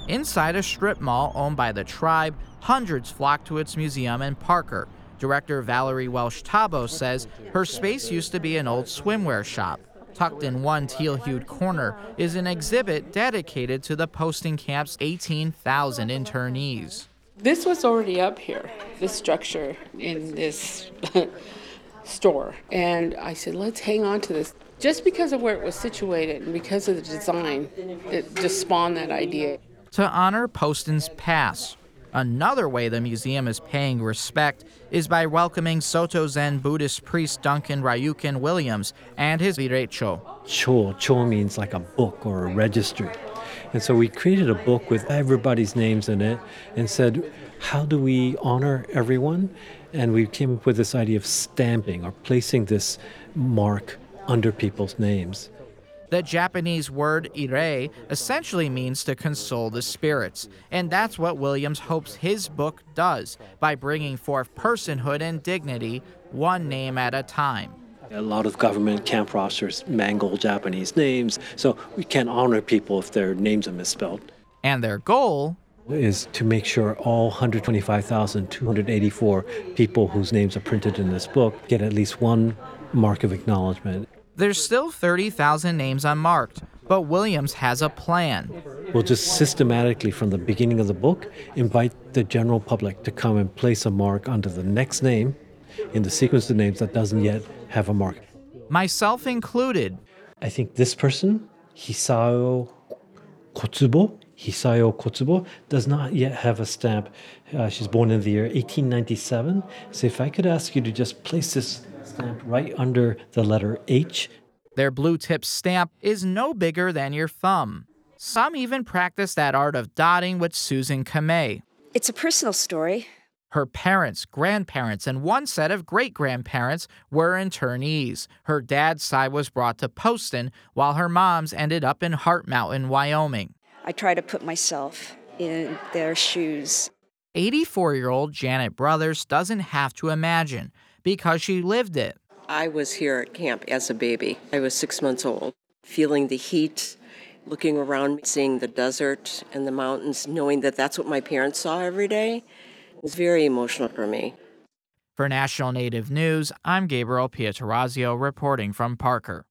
Inside a strip mall owned by the tribe, hundreds flock to its museum in Parker. Director Valerie Welsh-Tabo says her space used to be an old swimwear shop. Tucked in one teal-hued corner is an exhibit dedicated to the posting camp's 18,000 internees. This was already up here, this structure in this store. And I said, let's hang on to this. Just because of where it was situated and because of the design, it just spawned that idea. To honor Poston's past, another way the museum is paying respect is by welcoming Soto Zen Buddhist priest Duncan Ryukin Williams and his Virecho. Cho means like a book or a registry. And so we created a book with everybody's names in it and said, how do we honor everyone? And we came up with this idea of stamping or placing this mark under people's names. The Japanese word ire essentially means to console the spirits, and that's what Williams hopes his book does by bringing forth personhood and dignity one name at a time. A lot of government camp rosters mangle Japanese names, so we can't honor people if their names are misspelled. And their goal is to make sure all 125,284 people whose names are printed in this book get at least one mark of acknowledgement. There's still 30,000 names unmarked, but Williams has a plan. We'll just systematically, from the beginning of the book, invite the general public to come and place a mark under the next name in the sequence of names that doesn't yet have a mark. Myself included. I think this person, Hisayo Kotsubo, does not yet have a stamp. She's born in the year 1897. So if I could ask you to just place this stamp right under the letter H. Their blue tip stamp is no bigger than your thumb. Some even practice that art of dotting with Susan Kamei. It's a personal story. Her parents, grandparents, and one set of great-grandparents were internees. Her dad's side was brought to Poston, while her mom's ended up in Heart Mountain, Wyoming. I try to put myself in their shoes. 84-year-old Janet Brothers doesn't have to imagine, because she lived it. I was here at camp as a baby. I was 6 months old, feeling the heat, looking around, seeing the desert and the mountains, knowing that that's what my parents saw every day. It was very emotional for me. For National Native News, I'm Gabriel Pietrorazio reporting from Parker.